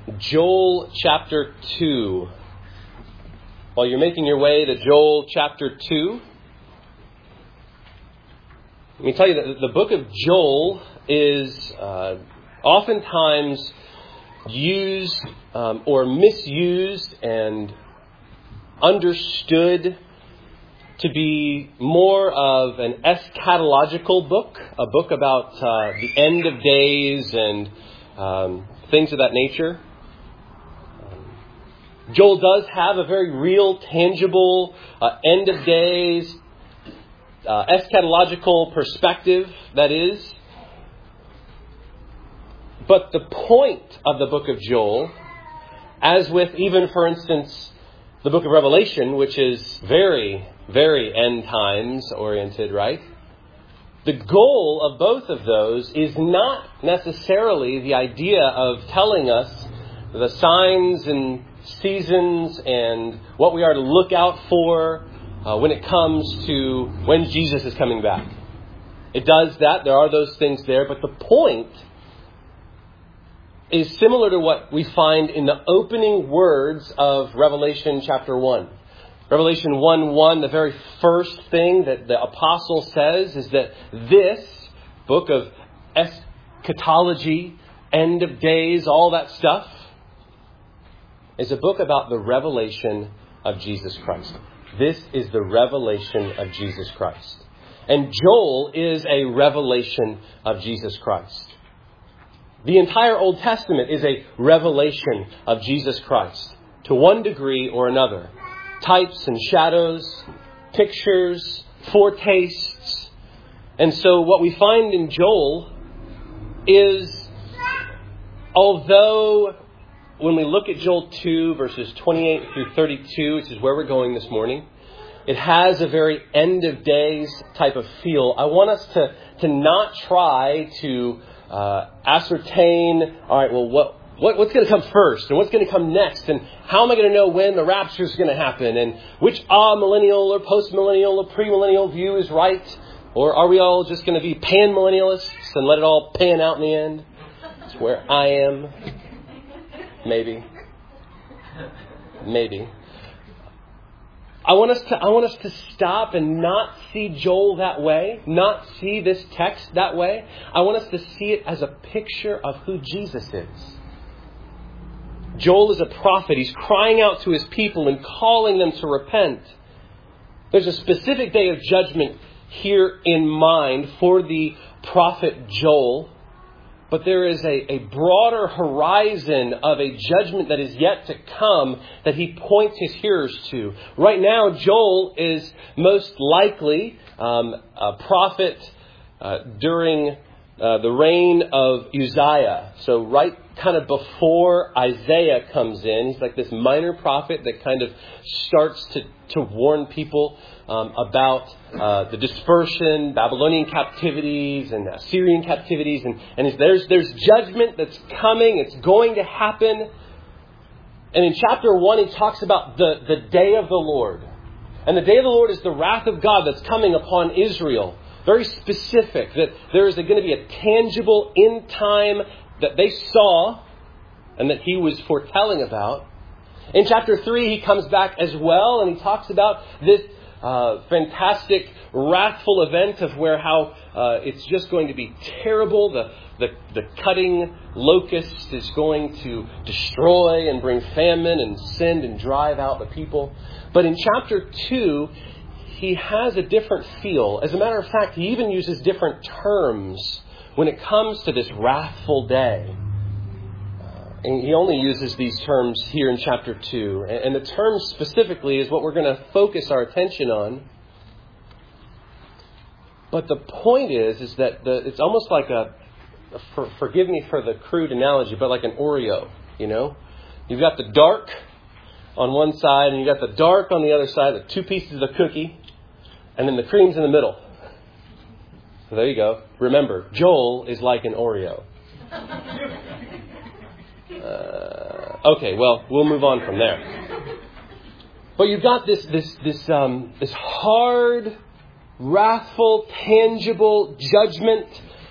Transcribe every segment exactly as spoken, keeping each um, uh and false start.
Joel chapter two. While you're making your way to Joel chapter two, let me tell you that the book of Joel is uh, oftentimes used um, or misused and understood to be more of an eschatological book, a book about uh, the end of days and um, things of that nature. Joel does have a very real, tangible, uh, end of days, uh, eschatological perspective, that is. But the point of the book of Joel, as with even, for instance, the book of Revelation, which is very, very end times oriented, right? The goal of both of those is not necessarily the idea of telling us the signs and seasons and what we are to look out for uh, when it comes to when Jesus is coming back. It does that. There are those things there. But the point is similar to what we find in the opening words of Revelation chapter one. Revelation one one, the very first thing that the apostle says is that this book of eschatology, end of days, all that stuff, is a book about the revelation of Jesus Christ. This is the revelation of Jesus Christ. And Joel is a revelation of Jesus Christ. The entire Old Testament is a revelation of Jesus Christ to one degree or another. Types and shadows, pictures, foretastes. And so what we find in Joel is, although when we look at Joel two, verses twenty-eight through thirty-two, which is where we're going this morning, it has a very end of days type of feel. I want us to, to not try to uh, ascertain, all right, well, what, what what's going to come first and what's going to come next? And how am I going to know when the rapture is going to happen? And which ah-millennial or post-millennial or pre-millennial view is right? Or are we all just going to be pan-millennialists and let it all pan out in the end? That's where I am. Maybe. Maybe. I want us to I want us to stop and not see Joel that way, not see this text that way. I want us to see it as a picture of who Jesus is. Joel is a prophet. He's crying out to his people and calling them to repent. There's a specific day of judgment here in mind for the prophet Joel. But there is a, a broader horizon of a judgment that is yet to come that he points his hearers to. Right now, Joel is most likely um, a prophet uh, during uh, the reign of Uzziah. So right kind of before Isaiah comes in, he's like this minor prophet that kind of starts to, to warn people um, about uh, the dispersion, Babylonian captivities and Assyrian captivities. And, and there's, there's judgment that's coming. It's going to happen. And in chapter one, he talks about the, the day of the Lord. And the day of the Lord is the wrath of God that's coming upon Israel. Very specific, that there is going to be a tangible end time that they saw and that he was foretelling about. In chapter three, he comes back as well, and he talks about this uh, fantastic, wrathful event of where how uh, it's just going to be terrible. The, the, the cutting locust is going to destroy and bring famine and send and drive out the people. But in chapter two, he has a different feel. As a matter of fact, he even uses different terms when it comes to this wrathful day. Uh, and he only uses these terms here in chapter two. And, and the term specifically is what we're going to focus our attention on. But the point is, is that the, it's almost like a, for, forgive me for the crude analogy, but like an Oreo, you know? You've got the dark on one side and you've got the dark on the other side, the two pieces of cookie, and then the cream's in the middle. So there you go. Remember, Joel is like an Oreo. Uh, okay, well, we'll move on from there. But you've got this this this um, this hard, wrathful, tangible judgment,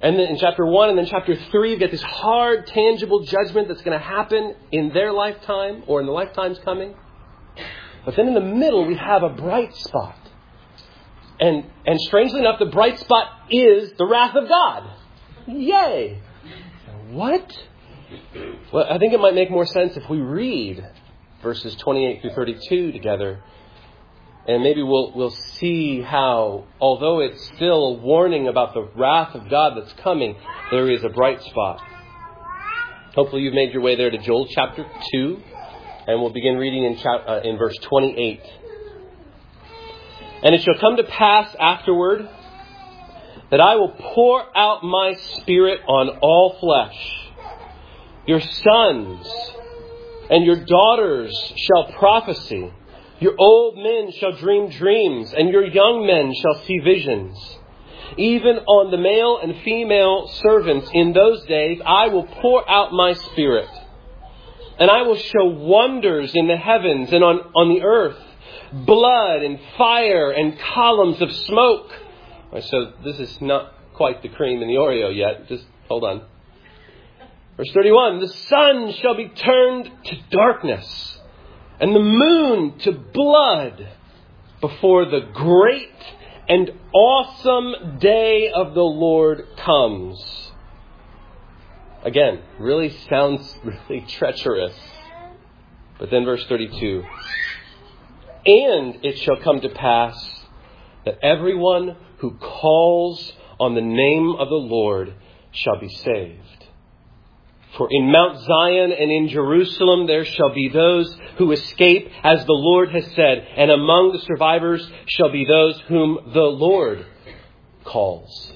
And then in chapter one and then chapter three, you've got this hard, tangible judgment that's going to happen in their lifetime or in the lifetimes coming. But then in the middle, we have a bright spot. And, and strangely enough, the bright spot is the wrath of God. Yay! What? Well, I think it might make more sense if we read verses twenty-eight through thirty-two together. And maybe we'll we'll see how, although it's still a warning about the wrath of God that's coming, there is a bright spot. Hopefully you've made your way there to Joel chapter two. And we'll begin reading in, chap- uh, in verse twenty-eight. And it shall come to pass afterward that I will pour out my Spirit on all flesh. Your sons and your daughters shall prophesy. Your old men shall dream dreams, and your young men shall see visions. Even on the male and female servants in those days, I will pour out my Spirit. And I will show wonders in the heavens and on, on the earth, blood and fire and columns of smoke. Right, so this is not quite the cream in the Oreo yet. Just hold on. Verse thirty-one, the sun shall be turned to darkness and the moon to blood before the great and awesome day of the Lord comes. Again, really sounds really treacherous. But then verse thirty-two. And it shall come to pass that everyone who calls on the name of the Lord shall be saved. For in Mount Zion and in Jerusalem there shall be those who escape, as the Lord has said, and among the survivors shall be those whom the Lord calls.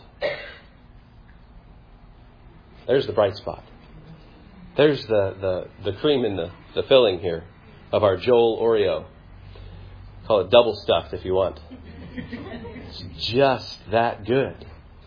There's the bright spot. There's the, the, the cream in the, the filling here of our Joel Oreo. Call it double stuffed if you want. It's just that good.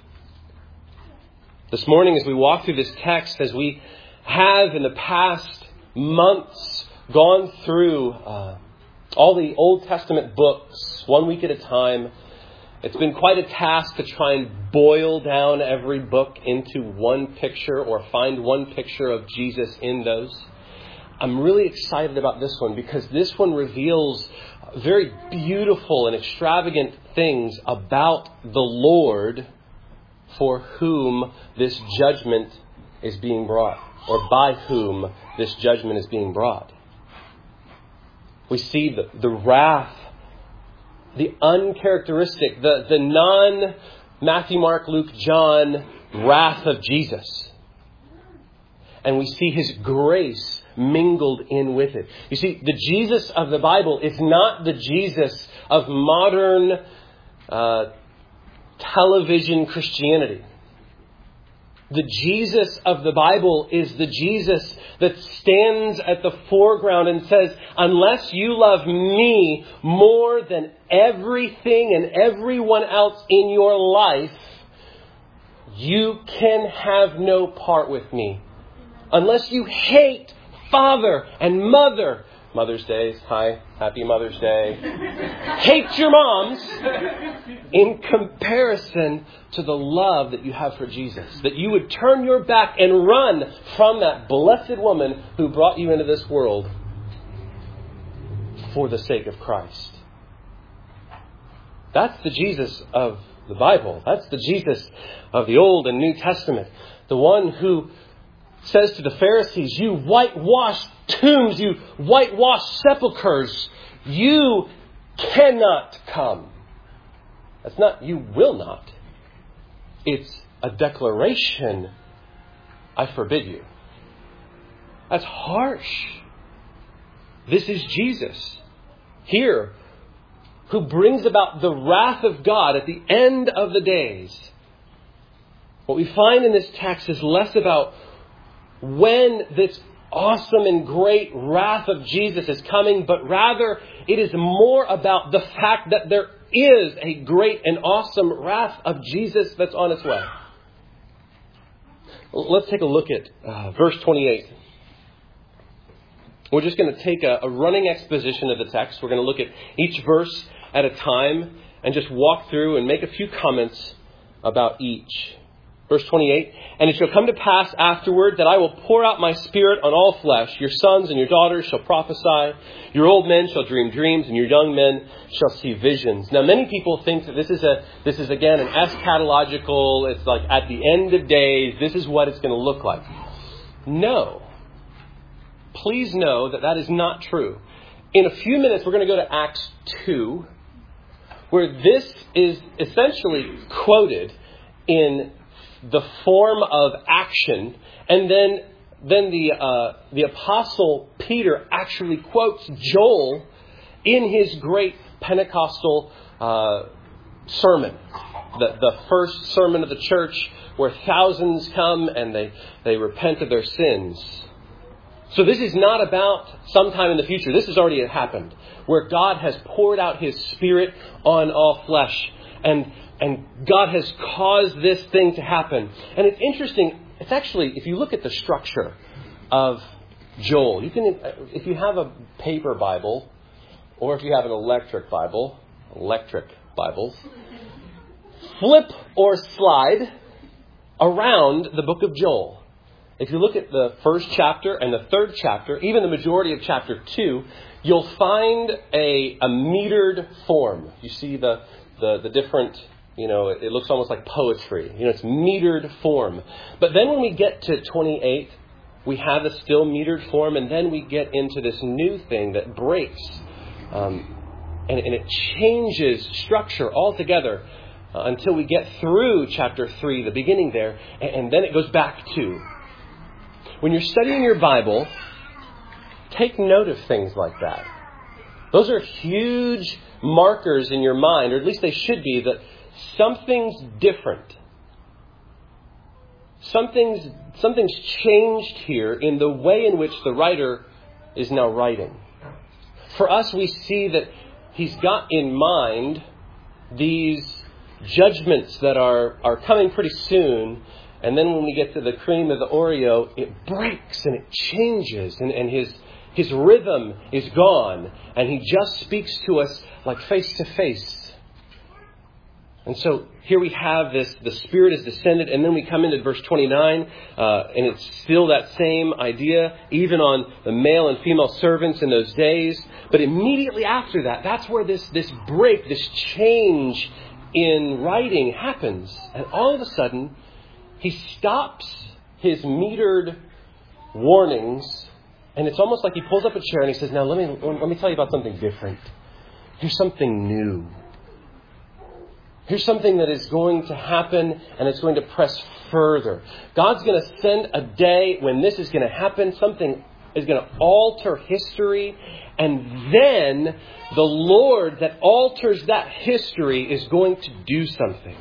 This morning as we walk through this text, as we have in the past months gone through uh, all the Old Testament books one week at a time, it's been quite a task to try and boil down every book into one picture or find one picture of Jesus in those. I'm really excited about this one because this one reveals very beautiful and extravagant things about the Lord for whom this judgment is being brought, or by whom this judgment is being brought. We see the, the wrath, the uncharacteristic, the, the non-Matthew, Mark, Luke, John wrath of Jesus. And we see His grace mingled in with it. You see, the Jesus of the Bible is not the Jesus of modern uh, television Christianity. The Jesus of the Bible is the Jesus that stands at the foreground and says, unless you love me more than everything and everyone else in your life, you can have no part with me. Unless you hate father and mother. Mother's Day. Hi. Happy Mother's Day. Hate your moms in comparison to the love that you have for Jesus. That you would turn your back and run from that blessed woman who brought you into this world for the sake of Christ. That's the Jesus of the Bible. That's the Jesus of the Old and New Testament. The one who says to the Pharisees, you whitewashed tombs, you whitewashed sepulchres, you cannot come. That's not, you will not. It's a declaration, I forbid you. That's harsh. This is Jesus here, who brings about the wrath of God at the end of the days. What we find in this text is less about when this awesome and great wrath of Jesus is coming, but rather it is more about the fact that there is a great and awesome wrath of Jesus that's on its way. Let's take a look at uh, verse twenty-eight. We're just going to take a, a running exposition of the text. We're going to look at each verse at a time and just walk through and make a few comments about each. Verse twenty-eight, and it shall come to pass afterward that I will pour out my Spirit on all flesh. Your sons and your daughters shall prophesy. Your old men shall dream dreams, and your young men shall see visions. Now, many people think that this is a this is again an eschatological. It's like at the end of days, this is what it's going to look like. No. Please know that that is not true. In a few minutes, we're going to go to Acts two, where this is essentially quoted in the form of action, and then then the uh, the Apostle Peter actually quotes Joel in his great Pentecostal uh, sermon, the the first sermon of the church, where thousands come and they they repent of their sins. So this is not about sometime in the future. This has already happened, where God has poured out His Spirit on all flesh, and And God has caused this thing to happen. And it's interesting. It's actually, if you look at the structure of Joel, you can, if you have a paper Bible, or if you have an electric Bible, electric Bibles, flip or slide around the book of Joel. If you look at the first chapter and the third chapter, even the majority of chapter two, you'll find a, a metered form. You see the, the, the different... You know, it looks almost like poetry. You know, it's metered form. But then when we get to twenty-eight, we have a still metered form. And then we get into this new thing that breaks. Um, and, and it changes structure altogether uh, until we get through chapter three, the beginning there. And, and then it goes back to. When you're studying your Bible, take note of things like that. Those are huge markers in your mind, or at least they should be, that something's different. Something's, something's changed here in the way in which the writer is now writing. For us, we see that he's got in mind these judgments that are, are coming pretty soon. And then when we get to the cream of the Oreo, it breaks and it changes. And, and his, his rhythm is gone. And he just speaks to us like face to face. And so here we have this, the Spirit is descended, and then we come into verse twenty-nine, uh, and it's still that same idea, even on the male and female servants in those days. But immediately after that, that's where this, this break, this change in writing happens. And all of a sudden, he stops his metered warnings, and it's almost like he pulls up a chair and he says, now let me, let me tell you about something different. Here's something new. Here's something that is going to happen, and it's going to press further. God's going to send a day when this is going to happen. Something is going to alter history. And then the Lord that alters that history is going to do something.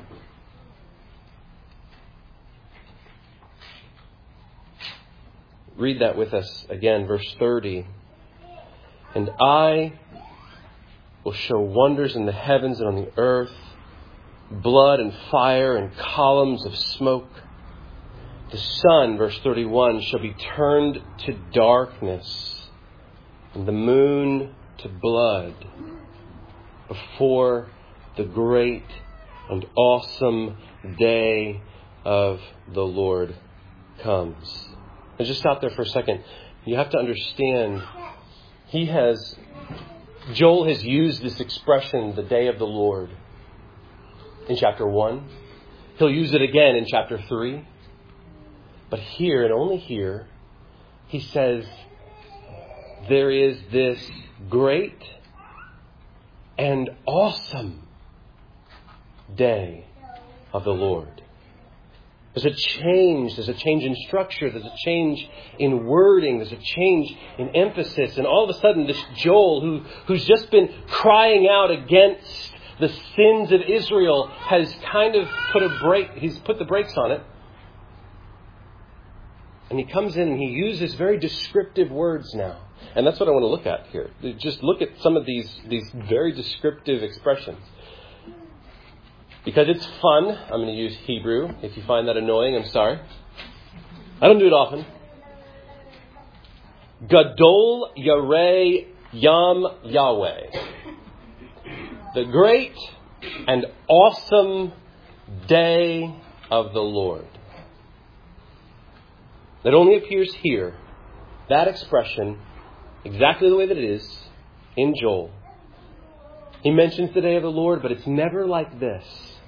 Read that with us again, verse thirty. And I will show wonders in the heavens and on the earth, blood and fire and columns of smoke. The sun, verse thirty-one, shall be turned to darkness and the moon to blood before the great and awesome day of the Lord comes. And just stop there for a second. You have to understand, he has, Joel has used this expression, the day of the Lord, in chapter one. He'll use it again in chapter three. But here, and only here, he says, there is this great and awesome day of the Lord. There's a change. There's a change in structure. There's a change in wording. There's a change in emphasis. And all of a sudden, this Joel, who, who's just been crying out against the sins of Israel, has kind of put a break. He's put the brakes on it. And he comes in and he uses very descriptive words now. And that's what I want to look at here. Just look at some of these, these very descriptive expressions. Because it's fun, I'm going to use Hebrew. If you find that annoying, I'm sorry. I don't do it often. Gadol Yarei Yam Yahweh. The great and awesome day of the Lord. that only appears here, that expression, exactly the way that it is, in Joel. He mentions the day of the Lord, but it's never like this.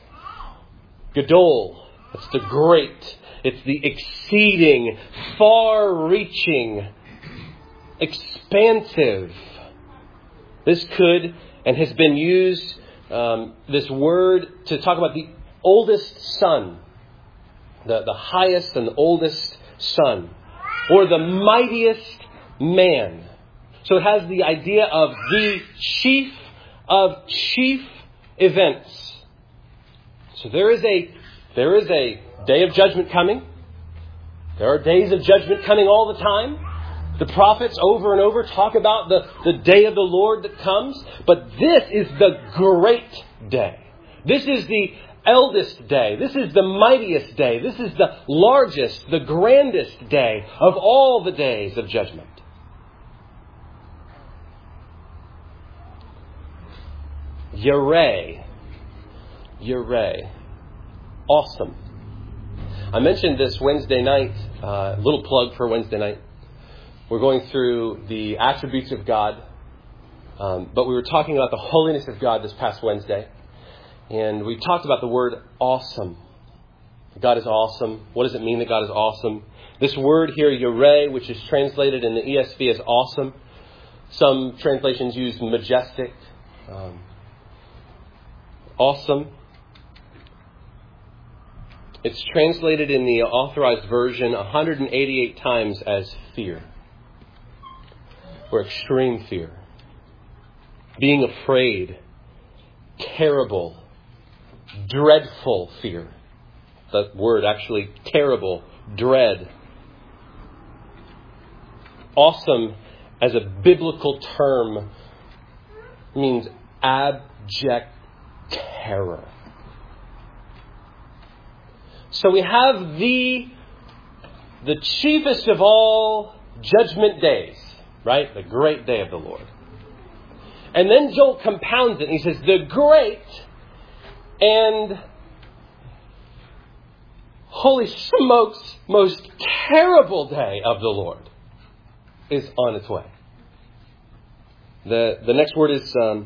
Gadol, it's the great, it's the exceeding, far-reaching, expansive. This could and has been used, um, this word, to talk about the oldest son, the, the highest and the oldest son, or the mightiest man. So it has the idea of the chief of chief events. So there is a there is a day of judgment coming. There are days of judgment coming all the time. The prophets over and over talk about the, the day of the Lord that comes. But this is the great day. This is the eldest day. This is the mightiest day. This is the largest, the grandest day of all the days of judgment. Yireh. Yireh. Awesome. I mentioned this Wednesday night. A uh, little plug for Wednesday night. We're going through the attributes of God. Um, but we were talking about the holiness of God this past Wednesday. And we talked about the word awesome. God is awesome. What does it mean that God is awesome? This word here, Yireh, which is translated in the E S V as awesome. Some translations use majestic. Um, awesome. It's translated in the Authorized Version one hundred eighty-eight times as fear. Or extreme fear. Being afraid. Terrible. Dreadful fear. That word actually, terrible, dread. Awesome as a biblical term means abject terror. So we have the, the chiefest of all judgment days, right? The great day of the Lord. And then Joel compounds it and he says, the great and holy smokes, most terrible day of the Lord is on its way. The the next word is um,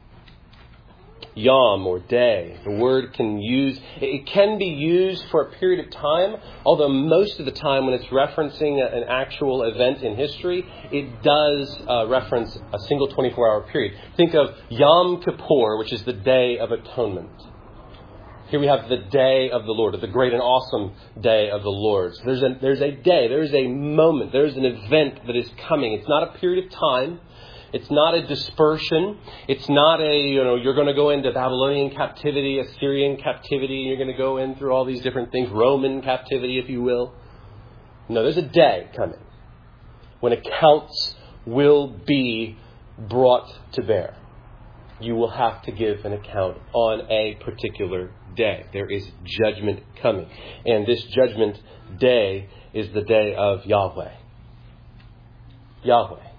yom or day. The word can use it can be used for a period of time, although most of the time when it's referencing an actual event in history, it does uh, reference a single twenty-four hour period. Think of Yom Kippur, which is the Day of Atonement. Here we have the day of the Lord, the great and awesome day of the Lord. So there's a, there's a day, there's a moment, there's an event that is coming. It's not a period of time. It's not a dispersion. It's not a, you know, you're going to go into Babylonian captivity, Assyrian captivity. You're going to go in through all these different things, Roman captivity, if you will. No, there's a day coming when accounts will be brought to bear. You will have to give an account on a particular day. There is judgment coming. And this judgment day is the day of Yahweh. Yahweh.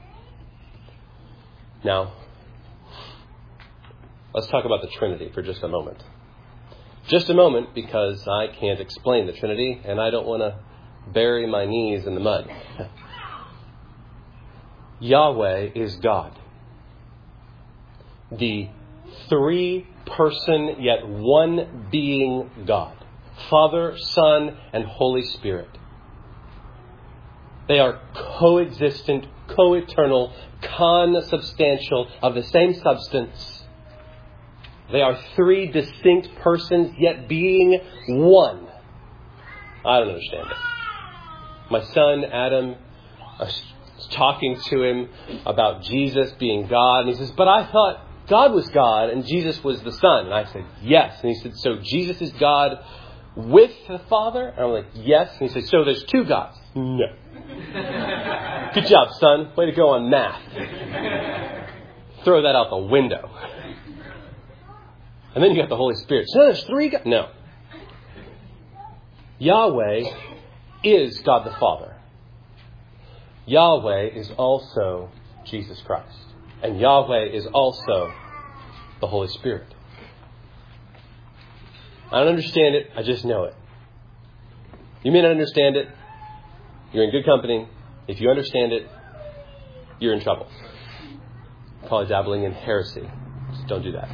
Now, let's talk about the Trinity for just a moment. Just a moment, because I can't explain the Trinity, and I don't want to bury my knees in the mud. Yahweh is God. The three-person yet one being God. Father, Son, and Holy Spirit. They are coexistent, co-eternal, consubstantial, of the same substance. They are three distinct persons yet being one. I don't understand it. My son, Adam, I was talking to him about Jesus being God. And he says, but I thought God was God and Jesus was the Son. And I said, yes. And he said, so Jesus is God with the Father? And I'm like, yes. And he said, so there's two gods? No. Good job, son. Way to go on math. Throw that out the window. And then you got the Holy Spirit. So there's three gods? No. Yahweh is God the Father. Yahweh is also Jesus Christ. And Yahweh is also the Holy Spirit. I don't understand it. I just know it. You may not understand it. You're in good company. If you understand it, you're in trouble. Probably dabbling in heresy. Just don't do that.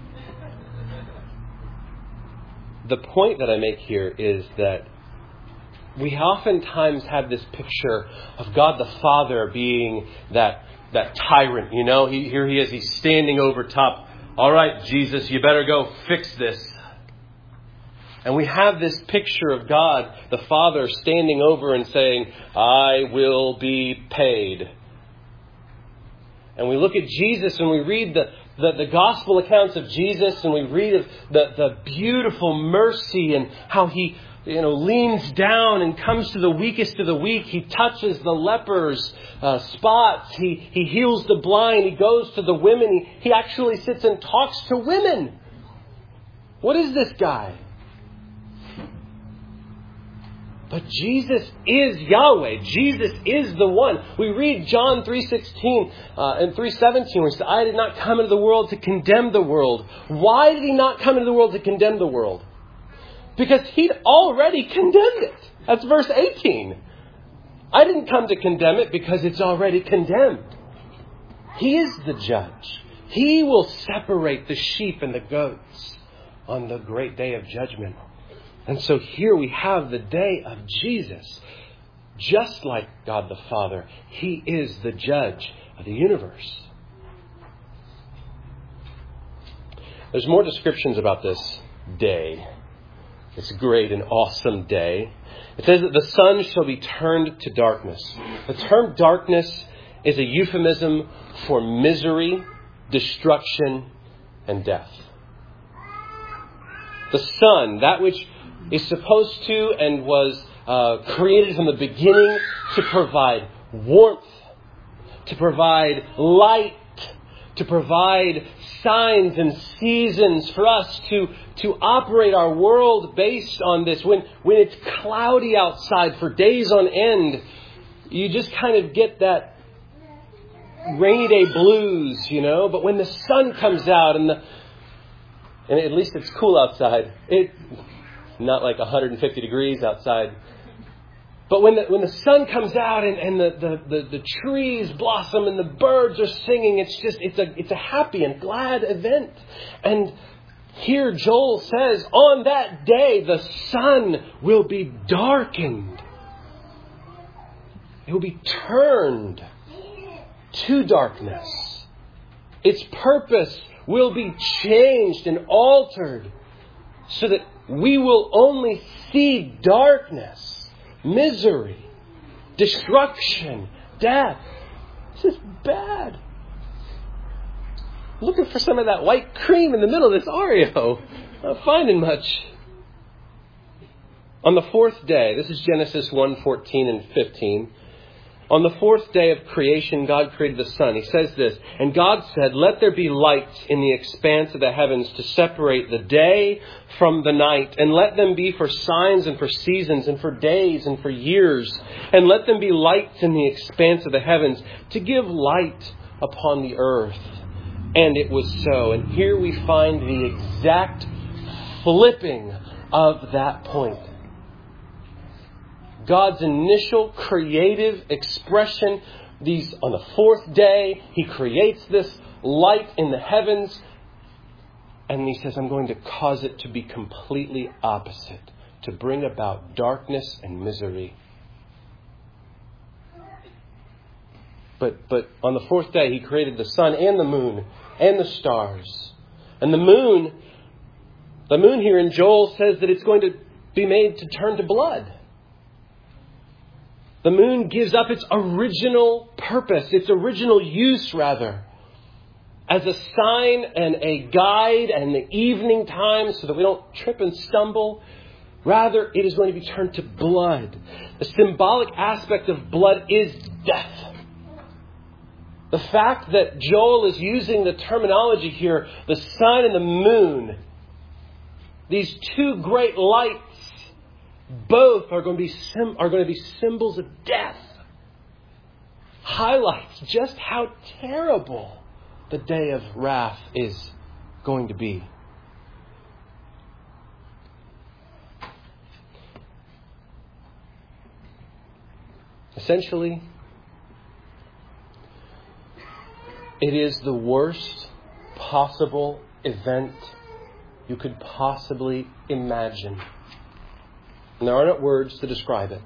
The point that I make here is that we oftentimes have this picture of God the Father being that that tyrant. You know, he, here he is. He's standing over top. All right, Jesus, you better go fix this. And we have this picture of God the Father standing over and saying, I will be paid. And we look at Jesus and we read the, the, the gospel accounts of Jesus, and we read of the, the beautiful mercy and how he you know, leans down and comes to the weakest of the weak. He touches the leper's uh, spots. He, he heals the blind. He goes to the women. He, he actually sits and talks to women. What is this guy? But Jesus is Yahweh. Jesus is the one. We read John three sixteen uh, and three seventeen, where he says, I did not come into the world to condemn the world. Why did he not come into the world to condemn the world? Because he'd already condemned it. That's verse eighteen. I didn't come to condemn it because it's already condemned. He is the judge. He will separate the sheep and the goats on the great day of judgment. And so here we have the day of Jesus. Just like God the Father, He is the judge of the universe. There's more descriptions about this day. This great and awesome day. It says that the sun shall be turned to darkness. The term darkness is a euphemism for misery, destruction, and death. The sun, that which is supposed to and was uh, created from the beginning to provide warmth, to provide light, to provide signs and seasons for us to, to operate our world based on this. When, when it's cloudy outside for days on end, you just kind of get that rainy day blues, you know. But when the sun comes out and the and at least it's cool outside, it not like one hundred fifty degrees outside. But when the, when the sun comes out and, and the, the, the, the trees blossom and the birds are singing, it's just it's a it's a happy and glad event. And here Joel says, on that day the sun will be darkened. It will be turned to darkness. Its purpose will be changed and altered so that we will only see darkness, misery, destruction, death. This is bad. Looking for some of that white cream in the middle of this Oreo. Not finding much. On the fourth day, this is Genesis one fourteen and fifteen. On the fourth day of creation, God created the sun. He says this, and God said, let there be light in the expanse of the heavens to separate the day from the night, and let them be for signs and for seasons and for days and for years, and let them be lights in the expanse of the heavens to give light upon the earth. And it was so. And here we find the exact flipping of that point. God's initial creative expression, these on the fourth day, He creates this light in the heavens, and He says, I'm going to cause it to be completely opposite, to bring about darkness and misery. But but on the fourth day, He created the sun and the moon and the stars. And the moon, the moon here in Joel says that it's going to be made to turn to blood. The moon gives up its original purpose, its original use rather, as a sign and a guide and the evening time so that we don't trip and stumble. Rather, it is going to be turned to blood. The symbolic aspect of blood is death. The fact that Joel is using the terminology here, the sun and the moon, these two great lights, both are going to be sim- are going to be symbols of death. Highlights just how terrible the day of wrath is going to be. Essentially, it is the worst possible event you could possibly imagine. And there are not words to describe it.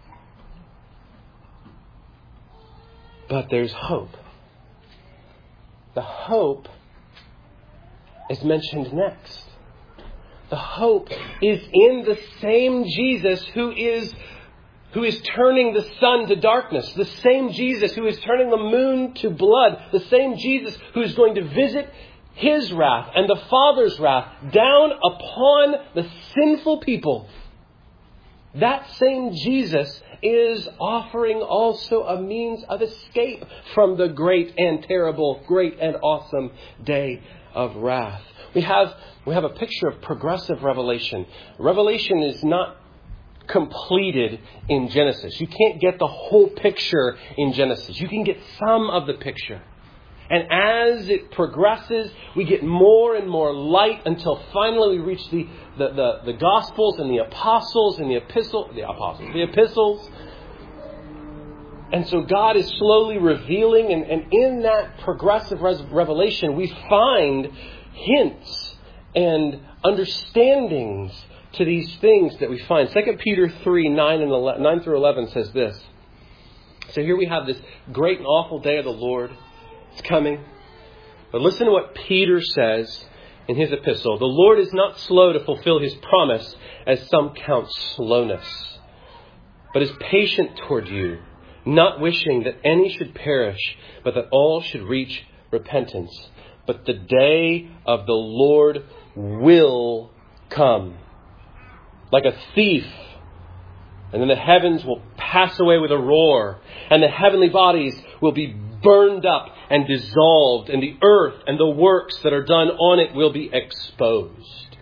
But there's hope. The hope is mentioned next. The hope is in the same Jesus who is who is turning the sun to darkness, the same Jesus who is turning the moon to blood, the same Jesus who is going to visit His wrath and the Father's wrath down upon the sinful people. That same Jesus is offering also a means of escape from the great and terrible, great and awesome day of wrath. We have we have a picture of progressive revelation. Revelation is not completed in Genesis. You can't get the whole picture in Genesis. You can get some of the picture. And as it progresses, we get more and more light until finally we reach the, the, the, the Gospels and the Apostles and the Epistle, the Apostles, the Epistles. And so God is slowly revealing, and, and in that progressive res- revelation, we find hints and understandings to these things that we find. Second Peter three, nine and eleven, nine through eleven says this. So here we have this great and awful day of the Lord. It's coming. But listen to what Peter says in his epistle. The Lord is not slow to fulfill His promise, as some count slowness, but is patient toward you, not wishing that any should perish, but that all should reach repentance. But the day of the Lord will come like a thief, and then the heavens will pass away with a roar, and the heavenly bodies will be burned up and dissolved, and the earth and the works that are done on it will be exposed.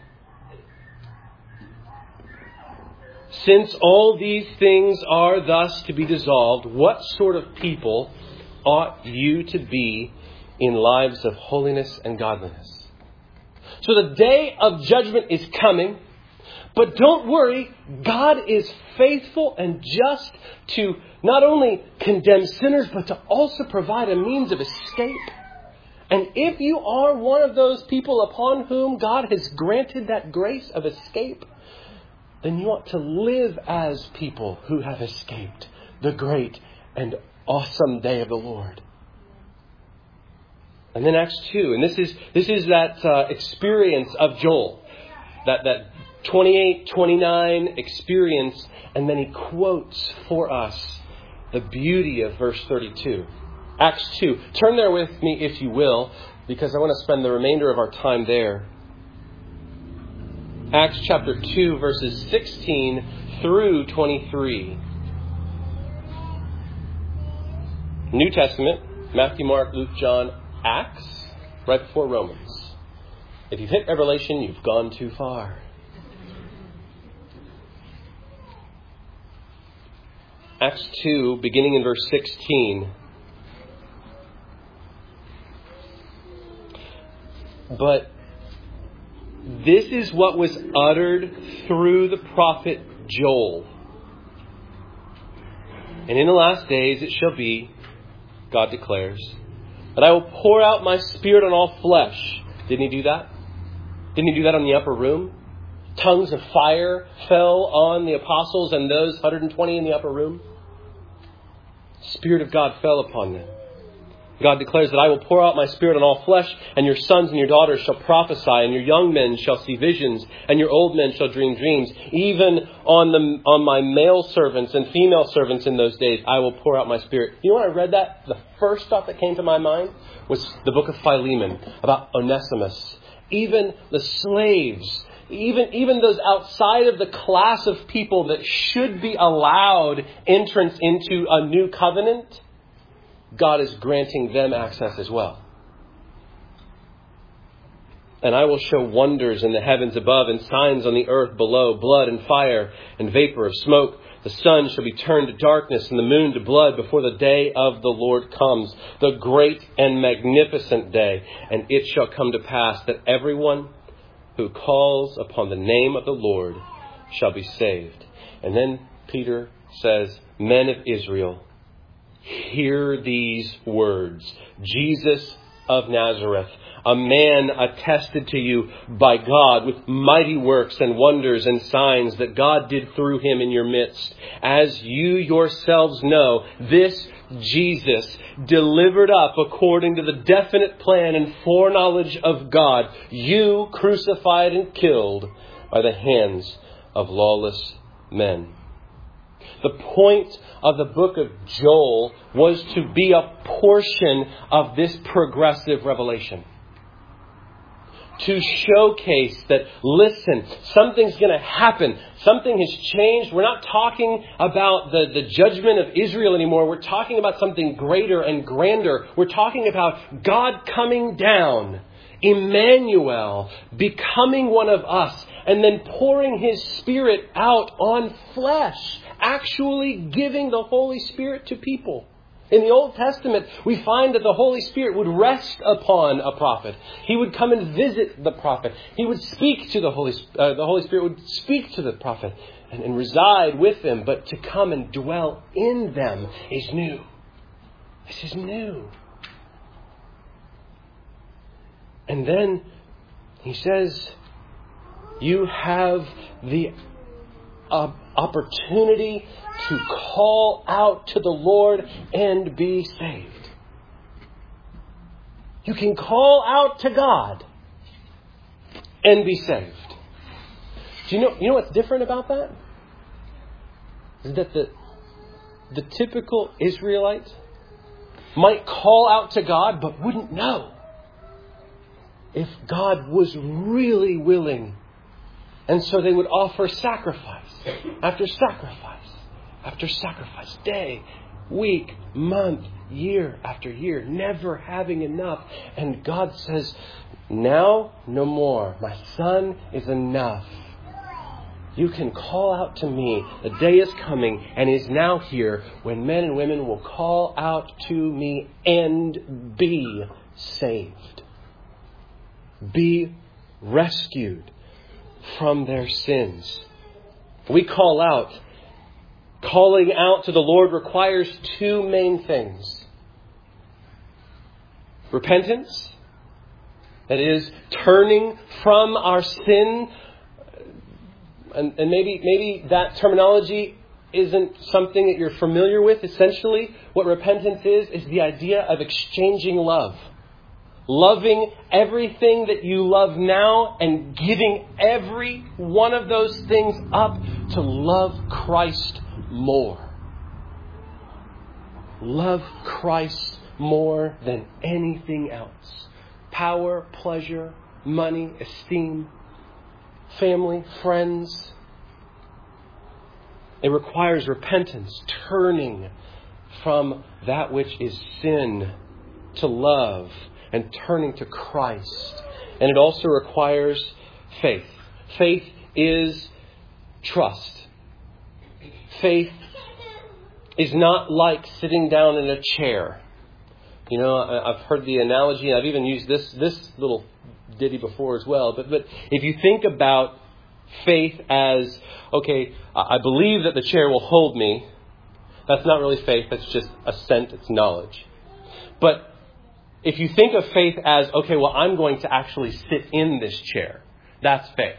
Since all these things are thus to be dissolved, what sort of people ought you to be in lives of holiness and godliness? So the day of judgment is coming. But don't worry, God is faithful and just to not only condemn sinners, but to also provide a means of escape. And if you are one of those people upon whom God has granted that grace of escape, then you ought to live as people who have escaped the great and awesome day of the Lord. And then Acts two, and this is this is that uh, experience of Joel, that that. twenty-eight, twenty-nine experience, and then he quotes for us the beauty of verse thirty-two. Acts two. Turn there with me if you will, because I want to spend the remainder of our time there. Acts chapter two, verses sixteen through twenty-three. New Testament, Matthew, Mark, Luke, John, Acts, right before Romans. If you've hit Revelation, you've gone too far. Acts two, beginning in verse sixteen. But this is what was uttered through the prophet Joel. And in the last days it shall be, God declares, that I will pour out my Spirit on all flesh. Didn't He do that? Didn't He do that on the upper room? Tongues of fire fell on the apostles and those one hundred twenty in the upper room. Spirit of God fell upon them. God declares that I will pour out my Spirit on all flesh, and your sons and your daughters shall prophesy, and your young men shall see visions, and your old men shall dream dreams. Even on the on my male servants and female servants in those days, I will pour out my Spirit. You know when I read that, the first thought that came to my mind was the book of Philemon about Onesimus. Even the slaves, Even, even those outside of the class of people that should be allowed entrance into a new covenant, God is granting them access as well. And I will show wonders in the heavens above and signs on the earth below, blood and fire and vapor of smoke. The sun shall be turned to darkness and the moon to blood before the day of the Lord comes, the great and magnificent day. And it shall come to pass that everyone who calls upon the name of the Lord shall be saved. And then Peter says, "Men of Israel, hear these words. Jesus of Nazareth, a man attested to you by God with mighty works and wonders and signs that God did through him in your midst. As you yourselves know, this Jesus, delivered up according to the definite plan and foreknowledge of God, you crucified and killed by the hands of lawless men." The point of the book of Joel was to be a portion of this progressive revelation. To showcase that, listen, something's going to happen. Something has changed. We're not talking about the, the judgment of Israel anymore. We're talking about something greater and grander. We're talking about God coming down, Emmanuel, becoming one of us, and then pouring his Spirit out on flesh, actually giving the Holy Spirit to people. In the Old Testament, we find that the Holy Spirit would rest upon a prophet. He would come and visit the prophet. He would speak to the Holy uh, the Holy Spirit would speak to the prophet and, and reside with them. But to come and dwell in them is new. This is new. And then he says, you have the uh, opportunity to call out to the Lord and be saved. You can call out to God and be saved. Do you know, you know what's different about that? Is that the, the typical Israelite might call out to God but wouldn't know if God was really willing. And so they would offer sacrifice after sacrifice after sacrifice, day, week, month, year after year, never having enough. And God says, now no more. My son is enough. You can call out to me. The day is coming and is now here when men and women will call out to me and be saved. Be rescued from their sins. We call out. Calling out to the Lord requires two main things. Repentance, that is, turning from our sin. And, and maybe, maybe that terminology isn't something that you're familiar with. Essentially, what repentance is, is the idea of exchanging love. Loving everything that you love now and giving every one of those things up to love Christ more. Love Christ more than anything else. Power, pleasure, money, esteem, family, friends. It requires repentance, turning from that which is sin to love and turning to Christ. And it also requires faith. Faith is trust. Faith is not like sitting down in a chair. You know, I've heard the analogy, I've even used this this little ditty before as well. But but if you think about faith as, okay, I believe that the chair will hold me, that's not really faith, that's just assent, it's knowledge. But if you think of faith as, okay, well, I'm going to actually sit in this chair, that's faith.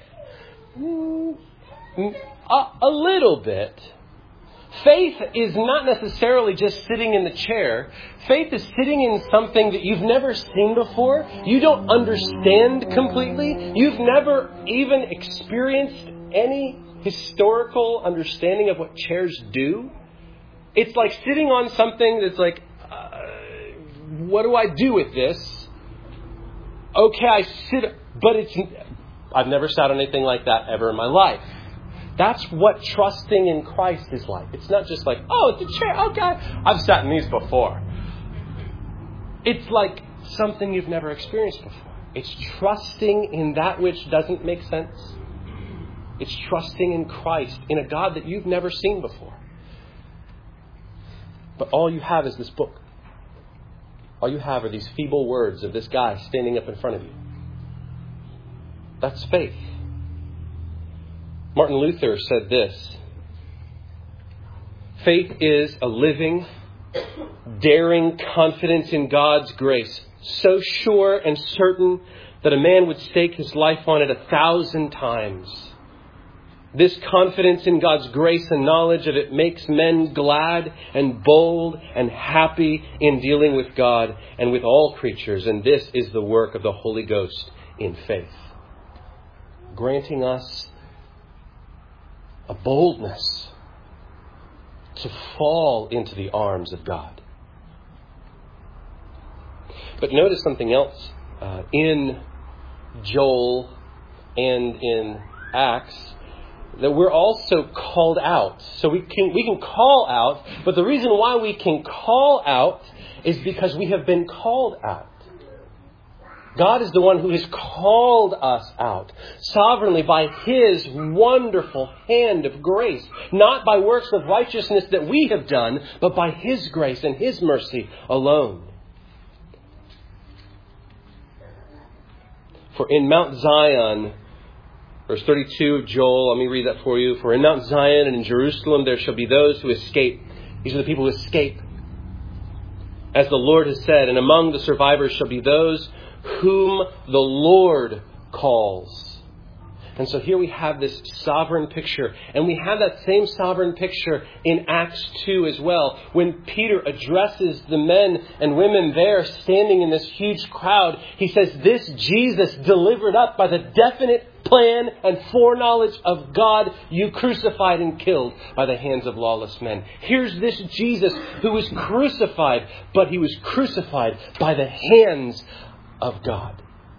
A, a little bit. Faith is not necessarily just sitting in the chair. Faith is sitting in something that you've never seen before. You don't understand completely. You've never even experienced any historical understanding of what chairs do. It's like sitting on something that's like, uh, what do I do with this? Okay, I sit, but it's, I've never sat on anything like that ever in my life. That's what trusting in Christ is like. It's not just like, oh, it's a chair. Okay, I've sat in these before. It's like something you've never experienced before. It's trusting in that which doesn't make sense. It's trusting in Christ, in a God that you've never seen before. But all you have is this book. All you have are these feeble words of this guy standing up in front of you. That's faith. Martin Luther said this: Faith is a living, daring confidence in God's grace, so sure and certain that a man would stake his life on it a thousand times. This confidence in God's grace and knowledge of it makes men glad and bold and happy in dealing with God and with all creatures. And this is the work of the Holy Ghost in faith, granting us a boldness to fall into the arms of God. But notice something else uh, in Joel and in Acts, that we're also called out. So we can we can call out, but the reason why we can call out is because we have been called out. God is the one who has called us out sovereignly by His wonderful hand of grace, not by works of righteousness that we have done, but by His grace and His mercy alone. For in Mount Zion, verse thirty-two of Joel, let me read that for you. For in Mount Zion and in Jerusalem there shall be those who escape. These are the people who escape. As the Lord has said, and among the survivors shall be those whom the Lord calls. And so here we have this sovereign picture. And we have that same sovereign picture in Acts two as well. When Peter addresses the men and women there standing in this huge crowd, he says, this Jesus delivered up by the definite plan and foreknowledge of God, you crucified and killed by the hands of lawless men. Here's this Jesus who was crucified, but he was crucified by the hands of God.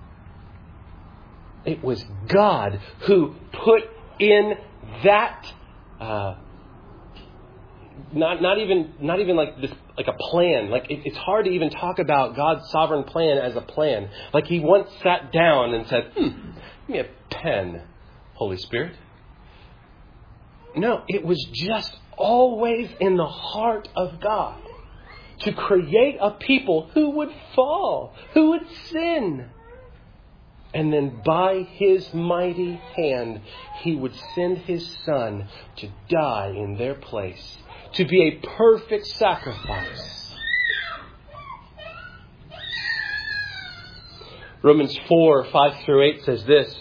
It was God who put in that, uh, not not even not even like this like a plan. Like it, it's hard to even talk about God's sovereign plan as a plan. Like He once sat down and said, "Hmm, give me a pen, Holy Spirit." No, it was just always in the heart of God to create a people who would fall, who would sin. And then by His mighty hand, He would send His Son to die in their place, to be a perfect sacrifice. Romans four, five through eight says this.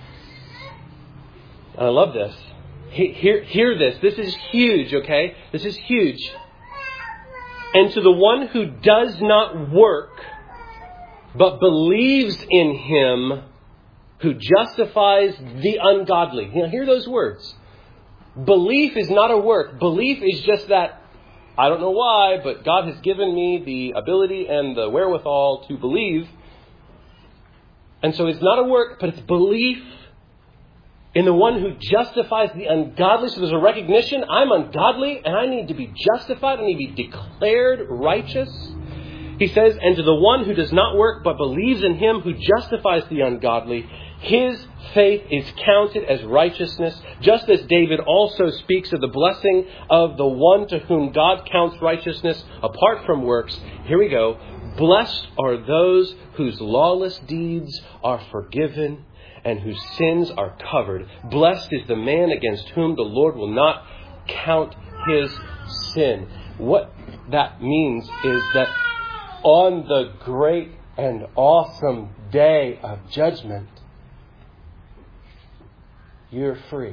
And I love this. Hear, hear this. This is huge, okay? This is huge. And to the one who does not work, but believes in Him who justifies the ungodly. Now, hear those words. Belief is not a work. Belief is just that, I don't know why, but God has given me the ability and the wherewithal to believe. And so it's not a work, but it's belief in the one who justifies the ungodly. So there's a recognition, I'm ungodly and I need to be justified. I need to be declared righteous. He says, and to the one who does not work but believes in Him who justifies the ungodly, his faith is counted as righteousness, just as David also speaks of the blessing of the one to whom God counts righteousness apart from works. Here we go. Blessed are those whose lawless deeds are forgiven and whose sins are covered. Blessed is the man against whom the Lord will not count his sin. What that means is that on the great and awesome day of judgment, you're free.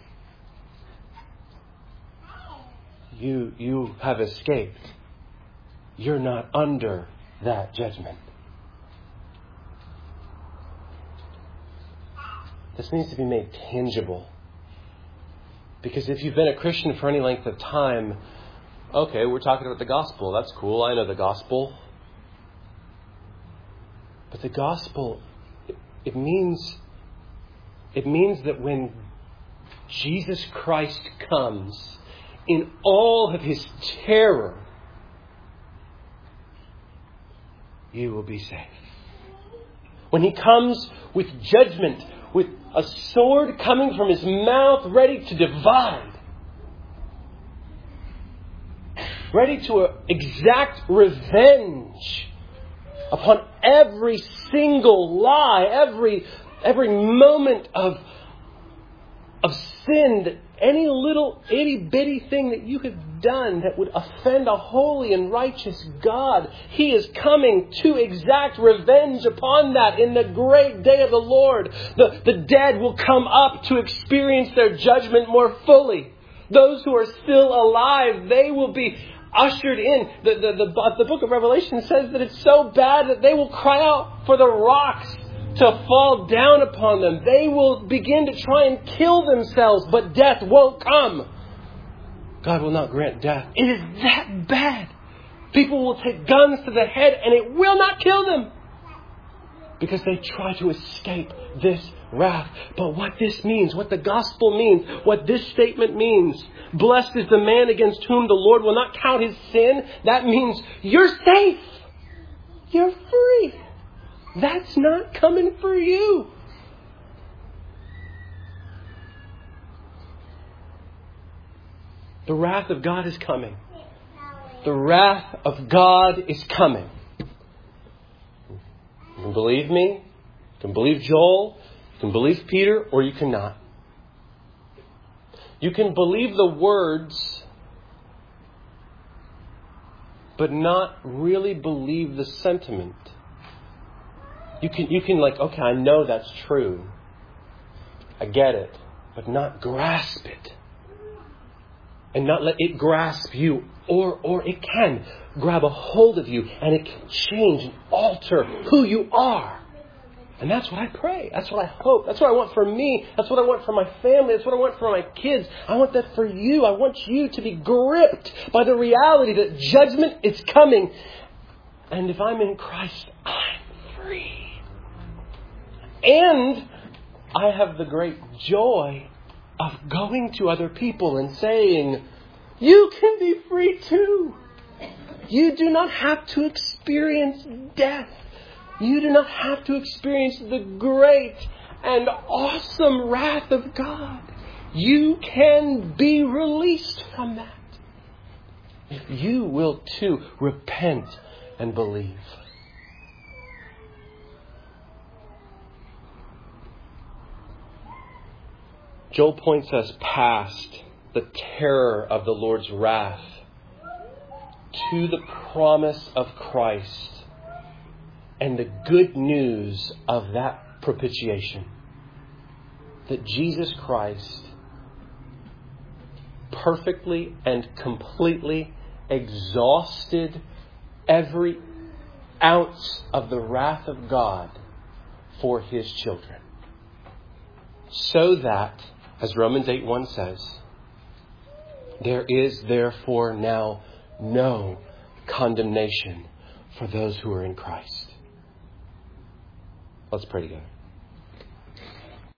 You, you have escaped. You're not under that judgment. This needs to be made tangible. Because if you've been a Christian for any length of time, okay, we're talking about the gospel. That's cool. I know the gospel. But the gospel, it, it means, it means that when Jesus Christ comes in all of His terror, you will be safe. When He comes with judgment, with a sword coming from His mouth ready to divide, ready to exact revenge upon every single lie, every every moment of, of sin, that any little itty bitty thing that you have done that would offend a holy and righteous God. He is coming to exact revenge upon that in the great day of the Lord. The, the dead will come up to experience their judgment more fully. Those who are still alive, they will be ushered in. The, the, the, the book of Revelation says that it's so bad that they will cry out for the rocks to fall down upon them. They will begin to try and kill themselves, but death won't come. God will not grant death. It is that bad. People will take guns to the head and it will not kill them because they try to escape this wrath. But what this means, what the gospel means, what this statement means, blessed is the man against whom the Lord will not count his sin. That means you're safe. You're free. That's not coming for you. The wrath of God is coming. The wrath of God is coming. You can believe me. You can believe Joel. You can believe Peter, or you cannot. You can believe the words, but not really believe the sentiment. You can, you can like, okay, I know that's true. I get it. But not grasp it. And not let it grasp you. Or, or it can grab a hold of you. And it can change and alter who you are. And that's what I pray. That's what I hope. That's what I want for me. That's what I want for my family. That's what I want for my kids. I want that for you. I want you to be gripped by the reality that judgment is coming. And if I'm in Christ, I'm free. And I have the great joy of going to other people and saying, you can be free too. You do not have to experience death. You do not have to experience the great and awesome wrath of God. You can be released from that if you will too repent and believe. Joel points us past the terror of the Lord's wrath to the promise of Christ and the good news of that propitiation. That Jesus Christ perfectly and completely exhausted every ounce of the wrath of God for His children. So that, as Romans eight one says, there is therefore now no condemnation for those who are in Christ. Let's pray together.